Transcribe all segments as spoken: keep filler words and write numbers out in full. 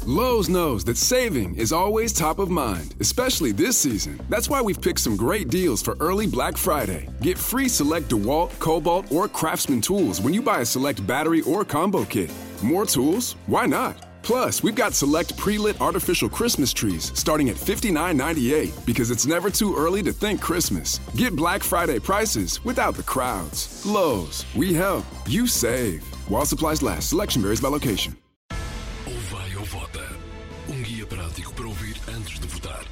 Lowe's knows that saving is always top of mind, especially this season. That's why we've picked some great deals for early Black Friday. Get free select DeWalt, Cobalt, or Craftsman tools when you buy a select battery or combo kit. More tools? Why not? Plus, we've got select pre-lit artificial Christmas trees starting at fifty-nine ninety-eight because it's never too early to think Christmas. Get Black Friday prices without the crowds. Lowe's, we help, you save. While supplies last, selection varies by location. Ou vai ou vota. Um guia prático para ouvir antes de votar.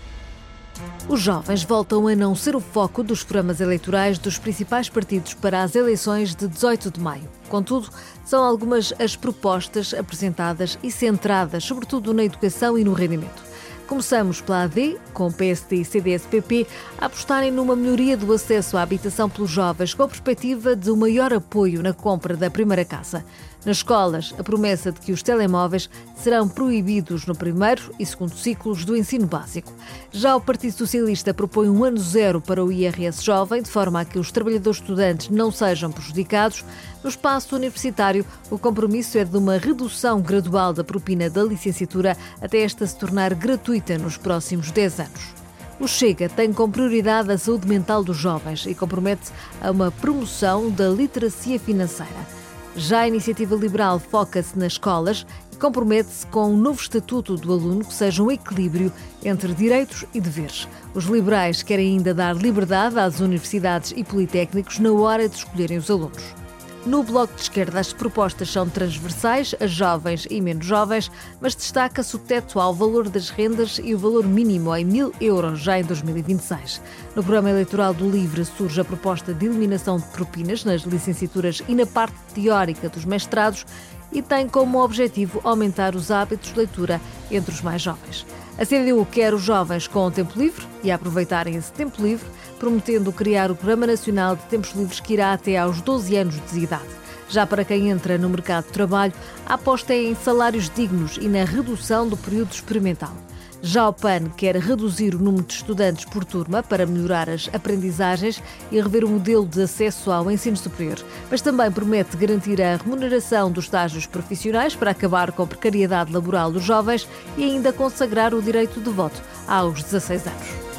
Os jovens voltam a não ser o foco dos programas eleitorais dos principais partidos para as eleições de dezoito de maio. Contudo, são algumas as propostas apresentadas e centradas, sobretudo na educação e no rendimento. Começamos pela A D, com o P S D e C D S-P P a apostarem numa melhoria do acesso à habitação pelos jovens, com a perspectiva de um maior apoio na compra da primeira casa. Nas escolas, a promessa de que os telemóveis serão proibidos no primeiro e segundo ciclos do ensino básico. Já o Partido Socialista propõe um ano zero para o I R S jovem, de forma a que os trabalhadores estudantes não sejam prejudicados. No espaço universitário, o compromisso é de uma redução gradual da propina da licenciatura até esta se tornar gratuita nos próximos dez anos. O Chega tem como prioridade a saúde mental dos jovens e compromete-se a uma promoção da literacia financeira. Já a Iniciativa Liberal foca-se nas escolas e compromete-se com um novo estatuto do aluno que seja um equilíbrio entre direitos e deveres. Os liberais querem ainda dar liberdade às universidades e politécnicos na hora de escolherem os alunos. No Bloco de Esquerda, as propostas são transversais a jovens e menos jovens, mas destaca-se o teto ao valor das rendas e o valor mínimo em mil euros já em dois mil e vinte e seis. No programa eleitoral do LIVRE surge a proposta de eliminação de propinas nas licenciaturas e na parte teórica dos mestrados e tem como objetivo aumentar os hábitos de leitura entre os mais jovens. A C D U quer os jovens com tempo livre e a aproveitarem esse tempo livre, prometendo criar o Programa Nacional de Tempos Livres que irá até aos doze anos de idade. Já para quem entra no mercado de trabalho, a aposta é em salários dignos e na redução do período experimental. Já o P A N quer reduzir o número de estudantes por turma para melhorar as aprendizagens e rever o modelo de acesso ao ensino superior, mas também promete garantir a remuneração dos estágios profissionais para acabar com a precariedade laboral dos jovens e ainda consagrar o direito de voto aos dezasseis anos.